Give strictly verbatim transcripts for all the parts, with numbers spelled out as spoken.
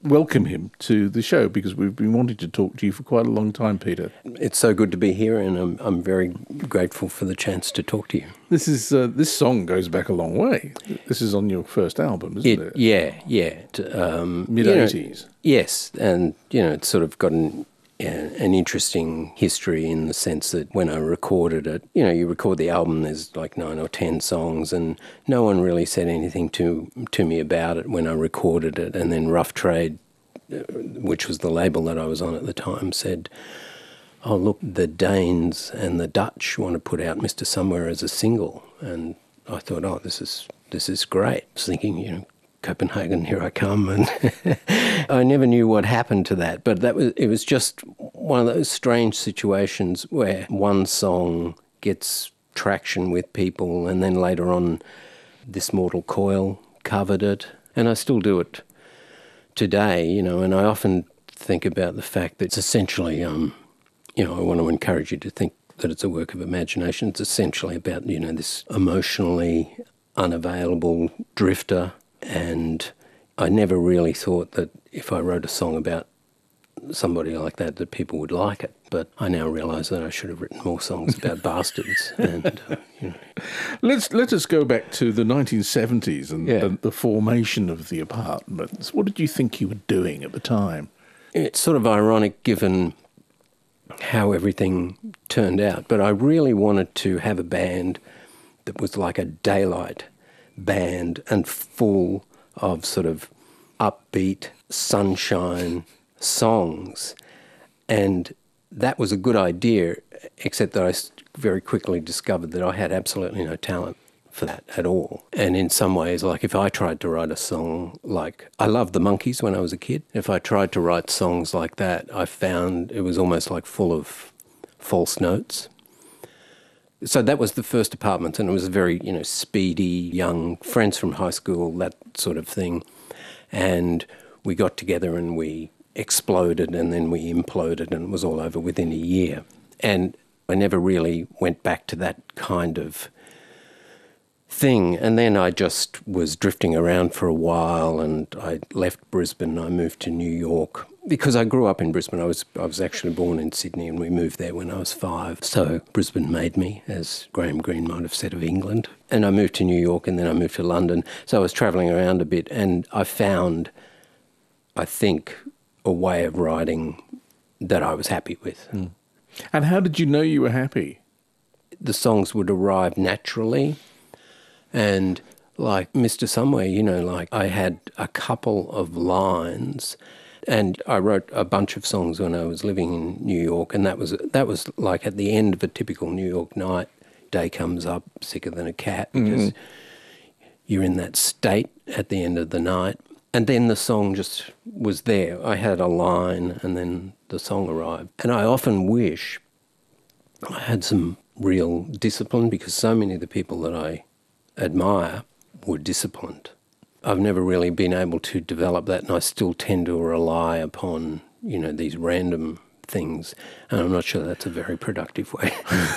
welcome him to the show because we've been wanting to talk to you for quite a long time, Peter. It's so good to be here, and I'm I'm very grateful for the chance to talk to you. This is uh, this song goes back a long way. This is on your first album, isn't it? it yeah, yeah. Um, mid eighties. You know, yes, and you know, it's sort of got an, an interesting history in the sense that when I recorded it, you know, you record the album, there's like nine or ten songs, and no one really said anything to to me about it when I recorded it. And then Rough Trade, which was the label that I was on at the time, said, "Oh, look, the Danes and the Dutch want to put out Mister Somewhere as a single." And I thought, oh, this is this is great. I was thinking, you know, Copenhagen, here I come, and I never knew what happened to that. But that was it was just one of those strange situations where one song gets traction with people, and then later on, This Mortal Coil covered it, and I still do it today, you know. And I often think about the fact that it's essentially, um, you know, I want to encourage you to think that it's a work of imagination. It's essentially about, you know, this emotionally unavailable drifter. And I never really thought that if I wrote a song about somebody like that, that people would like it. But I now realise that I should have written more songs about bastards. And uh, you know. Let's let us go back to the nineteen seventies and Yeah. the, the formation of the Apartments. What did you think you were doing at the time? It's sort of ironic given how everything turned out, but I really wanted to have a band that was like a daylight band and full of sort of upbeat, sunshine songs. And that was a good idea, except that I very quickly discovered that I had absolutely no talent for that at all. And in some ways, like if I tried to write a song like, I loved the Monkees when I was a kid. If I tried to write songs like that, I found it was almost like full of false notes. So that was the first Apartments, and it was very, you know, speedy, young friends from high school, that sort of thing. And we got together and we exploded and then we imploded, and it was all over within a year. And I never really went back to that kind of thing. And then I just was drifting around for a while, and I left Brisbane. I moved to New York because I grew up in Brisbane. I was I was actually born in Sydney, and we moved there when I was five. So Brisbane made me, as Graham Greene might have said of England. And I moved to New York, and then I moved to London. So I was travelling around a bit, and I found, I think, a way of writing that I was happy with. Mm. And how did you know you were happy? The songs would arrive naturally. And like Mister Somewhere, you know, like I had a couple of lines, and I wrote a bunch of songs when I was living in New York, and that was that was like at the end of a typical New York night. Day comes up, sicker than a cat, because mm-hmm. you're in that state at the end of the night. And then the song just was there. I had a line, and then the song arrived. And I often wish I had some real discipline, because so many of the people that I admire were disciplined. I've never really been able to develop that, and I still tend to rely upon, you know, these random things, and I'm not sure that's a very productive way.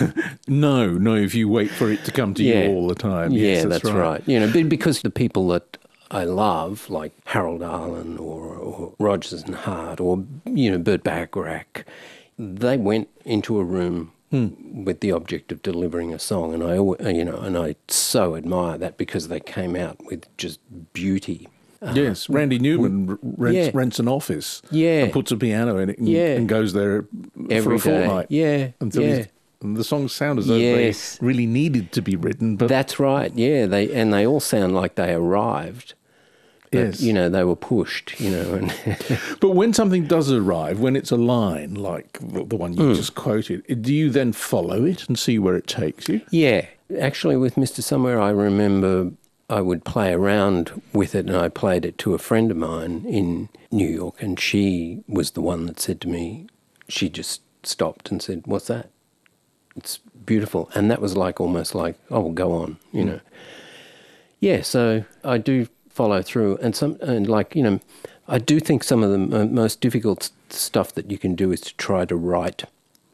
no, no, if you wait for it to come to yeah. you all the time. Yeah, yes, that's, that's right. right. You know, because the people that I love, like Harold Arlen or, or Rodgers and Hart or, you know, Burt Bacharach, they went into a room Hmm. with the object of delivering a song, and I, you know, and I so admire that, because they came out with just beauty. Yes, uh, Randy Newman rents, yeah. rents an office, yeah. and puts a piano in it, and, yeah. and goes there Every for a day. fortnight. Yeah, until yeah. And the songs sound as though yes. they really needed to be written. But that's right. Yeah, they and they all sound like they arrived. But, yes. you know, they were pushed, you know. And but when something does arrive, when it's a line like the one you mm. just quoted, do you then follow it and see where it takes you? Yeah. Actually, with Mister Somewhere, I remember I would play around with it, and I played it to a friend of mine in New York, and she was the one that said to me, she just stopped and said, "What's that? It's beautiful." And that was like almost like, "Oh, well, go on," you mm. know. Yeah, so I do follow through, and some, and like, you know, I do think some of the m- most difficult stuff that you can do is to try to write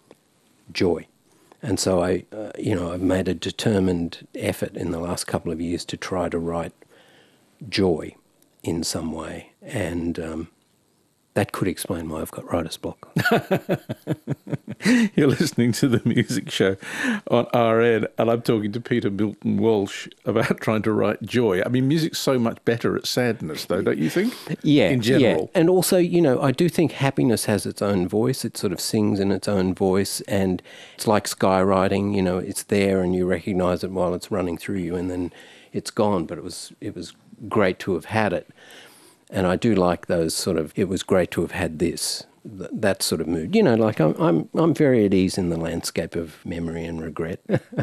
joy. And so I, uh, you know, I've made a determined effort in the last couple of years to try to write joy in some way. And um, that could explain why I've got writer's block. You're listening to The Music Show on R N, and I'm talking to Peter Milton Walsh about trying to write joy. I mean, music's so much better at sadness, though, don't you think? Yeah, in general. Yeah. And also, you know, I do think happiness has its own voice. It sort of sings in its own voice, and it's like skywriting. You know, it's there, and you recognise it while it's running through you, and then it's gone. But it was it was great to have had it, and I do like those sort of. It was great to have had this. That sort of mood, you know, like I'm, I'm, I'm very at ease in the landscape of memory and regret.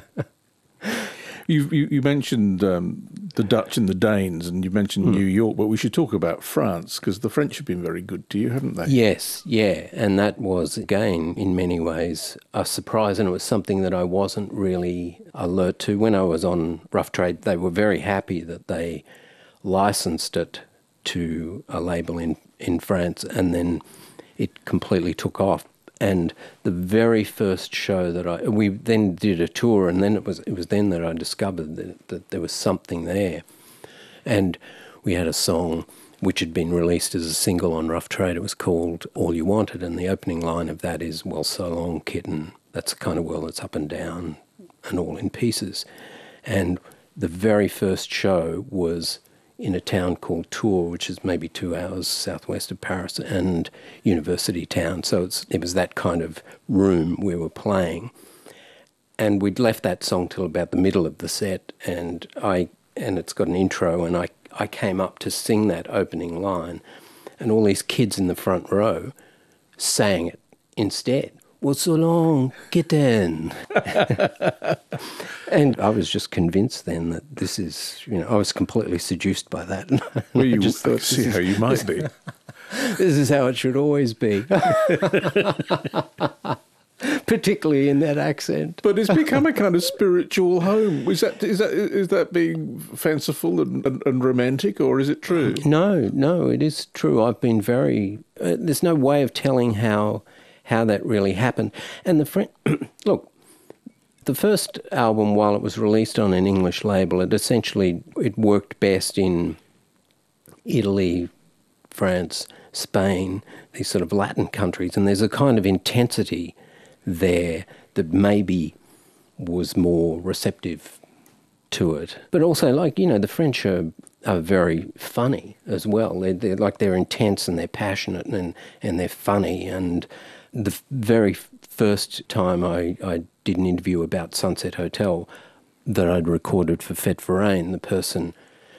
you, you, you mentioned um, the Dutch and the Danes, and you mentioned mm. New York, but we should talk about France, because the French have been very good to you, haven't they? Yes, yeah, and that was, again, in many ways, a surprise, and it was something that I wasn't really alert to. When I was on Rough Trade, they were very happy that they licensed it to a label in, in France, and then it completely took off. And the very first show that I... We then did a tour, and then it was it was then that I discovered that, that there was something there. And we had a song which had been released as a single on Rough Trade. It was called All You Wanted, and the opening line of that is, well, so long, kitten, that's the kind of world that's up and down and all in pieces. And the very first show was in a town called Tours, which is maybe two hours southwest of Paris, and university town. So it's, it was that kind of room we were playing. And we'd left that song till about the middle of the set, and I and it's got an intro, and I, I came up to sing that opening line, and all these kids in the front row sang it instead. What's so long, kitten? And I was just convinced then that this is, you know, I was completely seduced by that. Well, you just thought, see how you might be. This is how it should always be. Particularly in that accent. But it's become a kind of spiritual home. Is that is that is that being fanciful and, and, and romantic, or is it true? No, no, it is true. I've been very... Uh, there's no way of telling how... how that really happened. And the friend, look, the first album, while it was released on an English label, it essentially, it worked best in Italy, France, Spain, these sort of Latin countries, and there's a kind of intensity there that maybe was more receptive to it. But also, like, you know, the French are, are very funny as well. They're, they're like, they're intense and they're passionate and, and they're funny. And the very first time I, I did an interview about Sunset Hotel that I'd recorded for Fête Forain, the person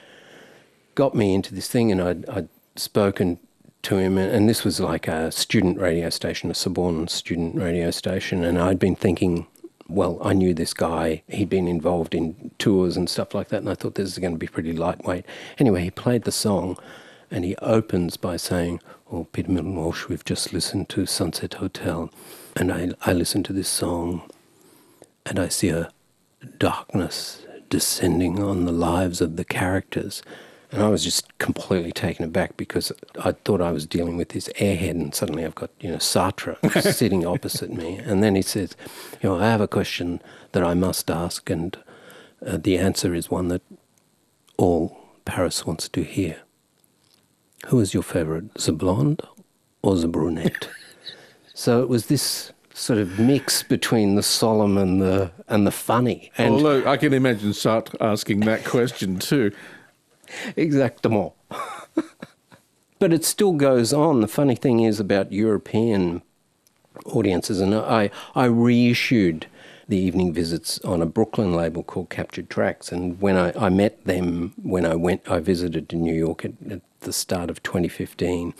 got me into this thing, and I'd, I'd spoken to him, and this was like a student radio station, a Sorbonne student radio station, and I'd been thinking, well, I knew this guy, he'd been involved in tours and stuff like that, and I thought this is going to be pretty lightweight. Anyway, he played the song, and he opens by saying, oh, Peter Milton Walsh, we've just listened to Sunset Hotel, and I, I listened to this song, and I see a darkness descending on the lives of the characters. And I was just completely taken aback, because I thought I was dealing with this airhead, and suddenly I've got, you know, Sartre sitting opposite me. And then he says, you know, I have a question that I must ask, and uh, the answer is one that all Paris wants to hear. Who is your favourite, the blonde or the brunette? So it was this sort of mix between the solemn and the and the funny. And although I can imagine Sartre asking that question too. Exactement. But it still goes on. The funny thing is about European audiences, and I, I reissued the evening visits on a Brooklyn label called Captured Tracks, and when I, I met them when I went, I visited in New York at, at the start of twenty fifteen,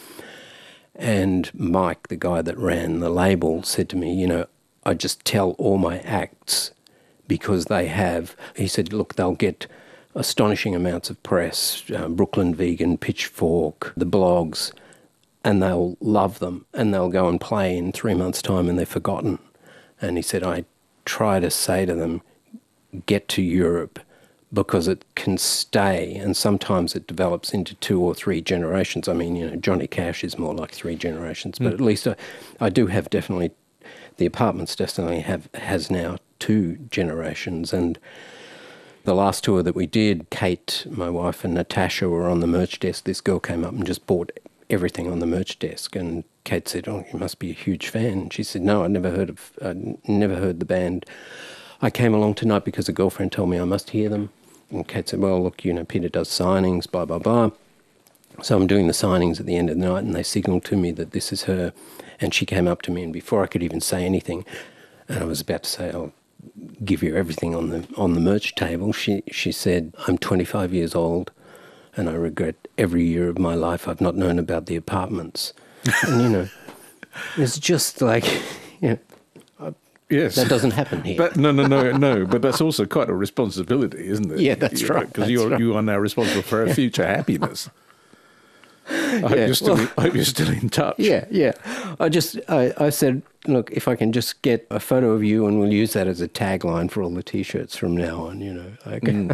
and Mike, the guy that ran the label, said to me, you know, I just tell all my acts because they have, he said, look, they'll get astonishing amounts of press, uh, Brooklyn Vegan, Pitchfork, the blogs, and they'll love them, and they'll go and play in three months' time and they're forgotten. And he said, I try to say to them, get to Europe, because it can stay, and sometimes it develops into two or three generations. I mean, you know, Johnny Cash is more like three generations, but mm. at least I, I do have definitely, the Apartments definitely have has now two generations. And the last tour that we did, Kate, my wife, and Natasha were on the merch desk. This girl came up and just bought everything on the merch desk. And Kate said, "Oh, you must be a huge fan." And she said, "No, I never heard of, I never heard the band. I came along tonight because a girlfriend told me I must hear them." And Kate said, "Well, look, you know, Peter does signings, blah, blah, blah." So I'm doing the signings at the end of the night, and they signalled to me that this is her. And she came up to me, and before I could even say anything, and I was about to say, "I'll give you everything on the on the merch table," she she said, "I'm twenty-five years old, and I regret every year of my life I've not known about the apartments." And, you know, it's just like, you know, yes, that doesn't happen here. But, no, no, no, no. But that's also quite a responsibility, isn't it? Yeah, that's you, right. Because that's you're right. you are now responsible for our future happiness. I hope, Yeah, you're still, well- I hope you're still in touch. Yeah, yeah. I just, I, I said, look, if I can just get a photo of you and we'll use that as a tagline for all the T-shirts from now on, you know. Like, Mm.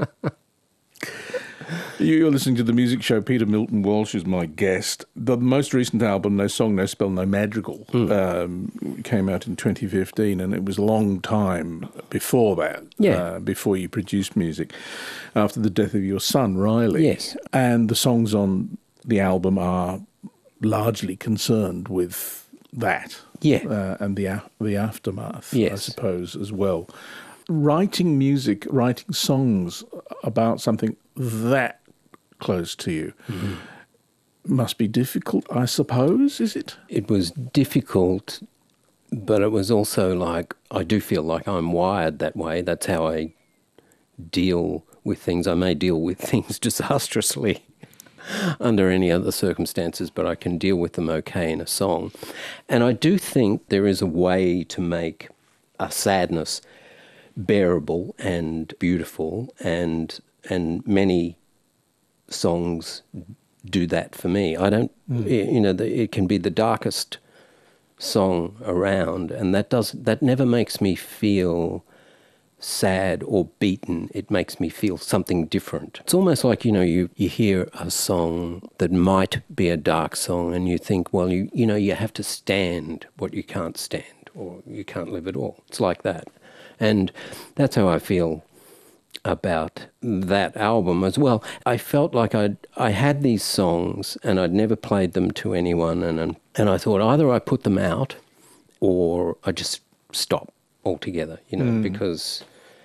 You're listening to The Music Show. Peter Milton Walsh is my guest. The most recent album, No Song, No Spell, No Madrigal, Mm. um, came out in twenty fifteen, and it was a long time before that, Yeah. uh, before you produced music, after the death of your son, Riley. Yes. And the songs on the album are largely concerned with that. Yeah. Uh, and the, a- the aftermath, I Yes. suppose, as well. Writing music, writing songs about something that close to you Mm-hmm. must be difficult, I suppose, is it? it was difficult, but it was also like, I do feel like I'm wired that way. That's how I deal with things. I may deal with things disastrously under any other circumstances, but I can deal with them okay in a song. And I do think there is a way to make a sadness bearable and beautiful, and and many songs do that for me. I don't, you know, the, it can be the darkest song around, and that does that never makes me feel sad or beaten. It makes me feel something different. It's almost like, you know, you, you hear a song that might be a dark song and you think, well, you you know, you have to stand what you can't stand, or you can't live at all. It's like that. And that's how I feel about that album as well. I felt like I'd, I had these songs and I'd never played them to anyone, and, and and I thought either I put them out or I just stop altogether, you know, because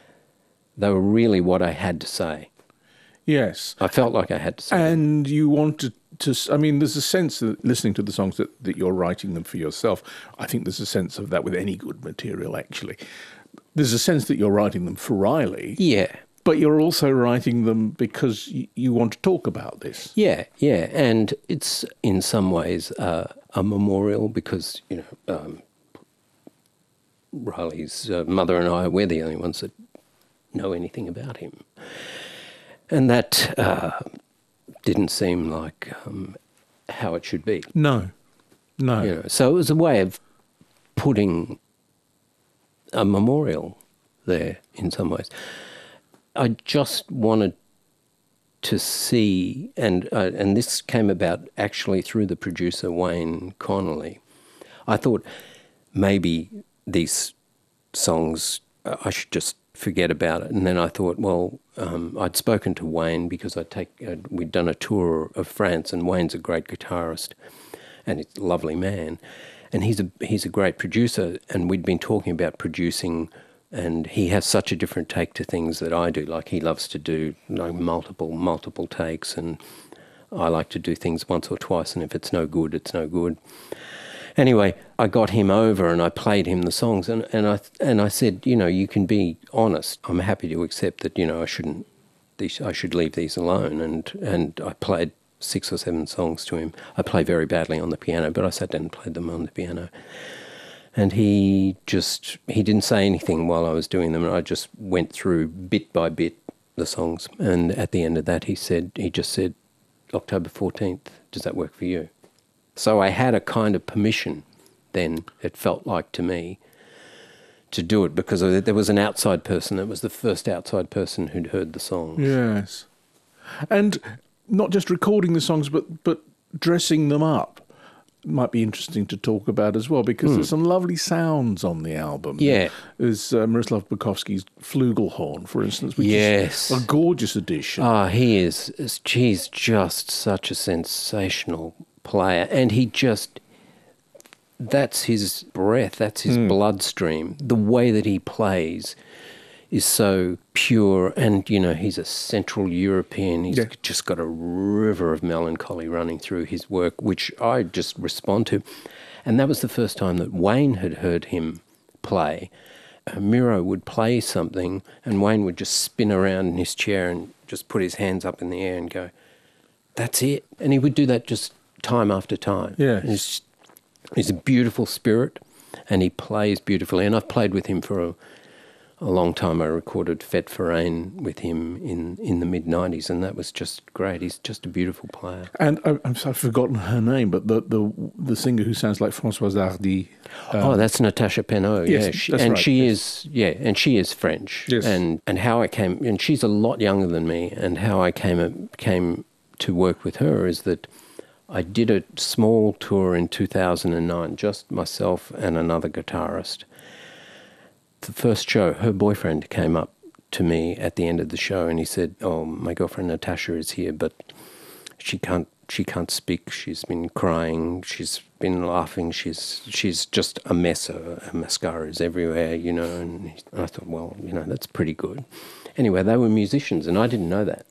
they were really what I had to say. Yes. I felt like I had to say them. And you wanted to, I mean, there's a sense that listening to the songs that, that you're writing them for yourself, I think there's a sense of that with any good material, actually. There's a sense that you're writing them for Riley, Yeah. but you're also writing them because y- you want to talk about this. Yeah, yeah, and it's in some ways uh, a memorial because, you know, um, Riley's uh, mother and I, we're the only ones that know anything about him. And that uh, didn't seem like um, how it should be. No, no. You know, so it was a way of putting a memorial there in some ways. I just wanted to see, and uh, and this came about actually through the producer Wayne Connolly. I thought maybe these songs, uh, I should just forget about it. And then I thought, well, um, I'd spoken to Wayne because I'd take, uh, we'd done a tour of France, and Wayne's a great guitarist and he's a lovely man. And he's a he's a great producer, and we'd been talking about producing, and he has such a different take to things that I do. Like, he loves to do like multiple, multiple takes, and I like to do things once or twice, and if it's no good, it's no good. Anyway, I got him over and I played him the songs, and, and I and I said, you know, you can be honest. I'm happy to accept that, you know, I shouldn't, these, I should leave these alone. And and I played six or seven songs to him. I play very badly on the piano, but I sat down and played them on the piano. And he just, he didn't say anything while I was doing them, and I just went through bit by bit the songs. And at the end of that, he said, he just said, October fourteenth, does that work for you? So I had a kind of permission then, it felt like to me, to do it, because there was an outside person. It was the first outside person who'd heard the songs. Yes. And not just recording the songs, but, but dressing them up might be interesting to talk about as well, because there's some lovely sounds on the album. Yeah. There's uh, Miroslav Bukowski's Flugelhorn, for instance, which Yes. is a gorgeous addition. Ah, he is, he's just such a sensational player, and he just, that's his breath, that's his Mm. bloodstream. The way that he plays is so pure, and, you know, he's a Central European. He's Yeah. just got a river of melancholy running through his work, which I just respond to. And that was the first time that Wayne had heard him play. Uh, Miro would play something, and Wayne would just spin around in his chair and just put his hands up in the air and go, that's it. And he would do that just time after time. Yeah. He's, he's a beautiful spirit, and he plays beautifully. And I've played with him for a, a long time. I recorded Fête Foraine with him in, in the mid nineties, and that was just great. He's just a beautiful player. And I, I'm sorry, I've forgotten her name, but the the, the singer who sounds like Françoise Hardy. um, oh, that's Natasha Penot. yes, yeah, she, that's and right, she yes. is yeah, and she is French. Yes. And and how I came, and she's a lot younger than me, and how I came came to work with her is that I did a small tour in two thousand nine, just myself and another guitarist. The first show, her boyfriend came up to me at the end of the show, and he said, "Oh, my girlfriend Natasha is here, but she can't she can't speak. She's been crying. She's been laughing. She's she's just a mess. Her, her mascara is everywhere, you know." And I thought, well, you know, that's pretty good. Anyway, they were musicians, and I didn't know that.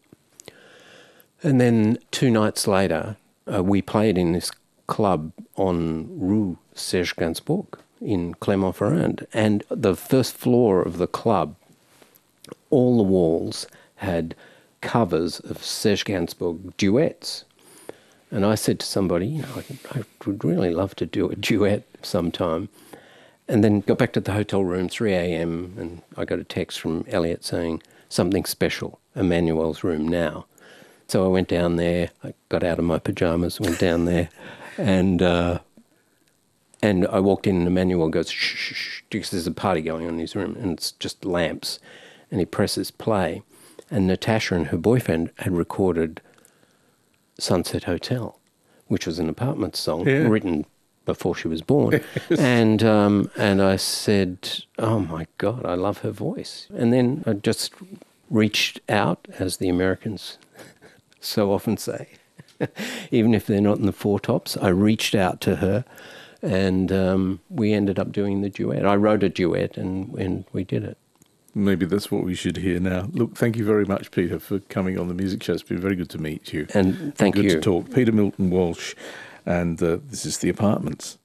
And then two nights later, uh, we played in this club on Rue Serge Gainsbourg in Clermont-Ferrand. And the first floor of the club, all the walls had covers of Serge Gainsbourg duets. And I said to somebody, you know, I, I would really love to do a duet sometime. And then got back to the hotel room, three a.m., and I got a text from Elliot saying, something special, Emmanuel's room now. So I went down there, I got out of my pyjamas, went down there, and uh, and I walked in, and Emmanuel goes, shh, shh, shh, because there's a party going on in his room, and it's just lamps. And he presses play, and Natasha and her boyfriend had recorded Sunset Hotel, which was an apartment song Yeah. written before she was born. and um, and I said, oh my God, I love her voice. And then I just reached out, as the Americans so often say, even if they're not in the Four Tops, I reached out to her, and um, we ended up doing the duet. I wrote a duet, and, and we did it. Maybe that's what we should hear now. Look, thank you very much, Peter, for coming on the Music Show. It's been very good to meet you. And thank good you. to talk. Peter Milton Walsh, and uh, this is The Apartments.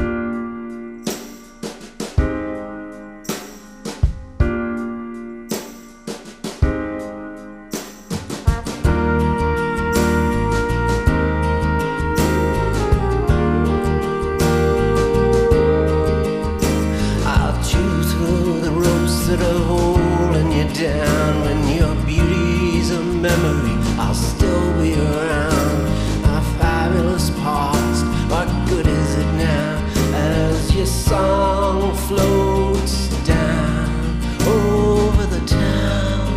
I'll chew through the ropes that are holding you down. When your beauty's a memory, I'll still be around. My fabulous past, what good is it now? As your song floats down over the town.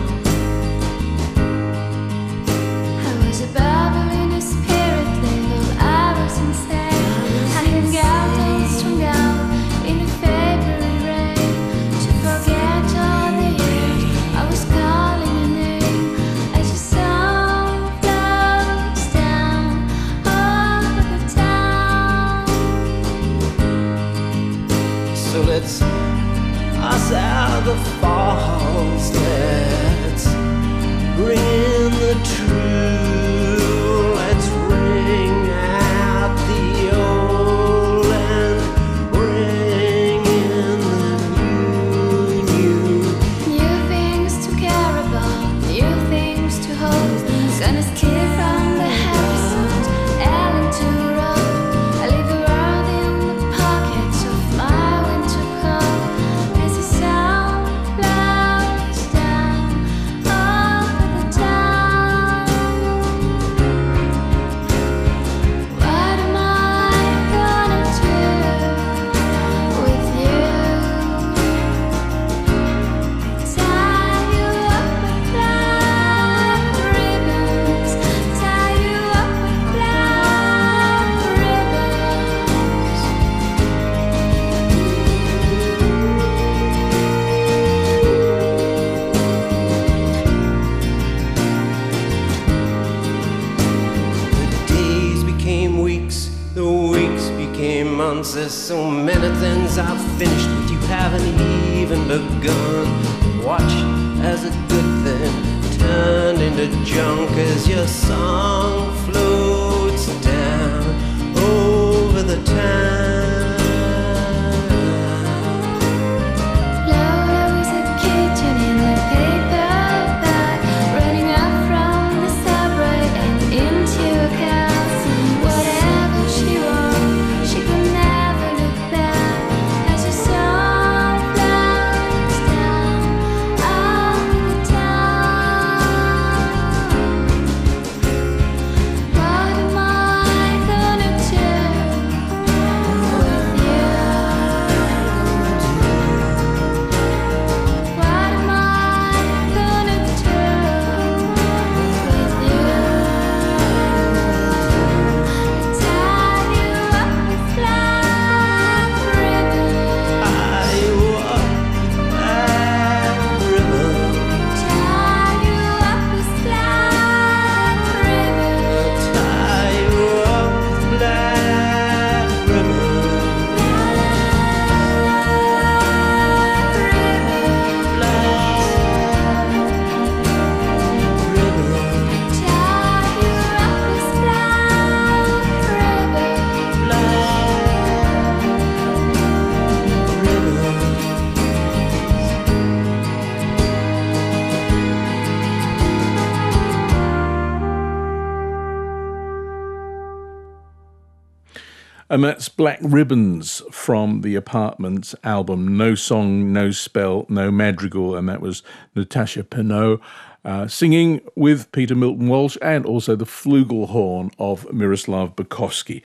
I was a bubbling spirit, little I was insane. I hung out and strung out in the February rain to forget all the years I was calling your name. As your song flows down over the town. So let's us out the falls, let's bring in the true, let's ring out the old and bring in the new, new. New things to care about, new things to hold. Gonna steer from the happy songs, Ellen to road. I leave the world in the pockets of my winter coat. As the sound flows down over the town. once. There's so many things I've finished with you haven't even begun. Watch as a good thing turned into junk as your song floats down over the town. And that's Black Ribbons from the Apartments album, No Song, No Spell, No Madrigal, and that was Natasha Pinot uh, singing with Peter Milton Walsh and also the flugelhorn of Miroslav Bukowski.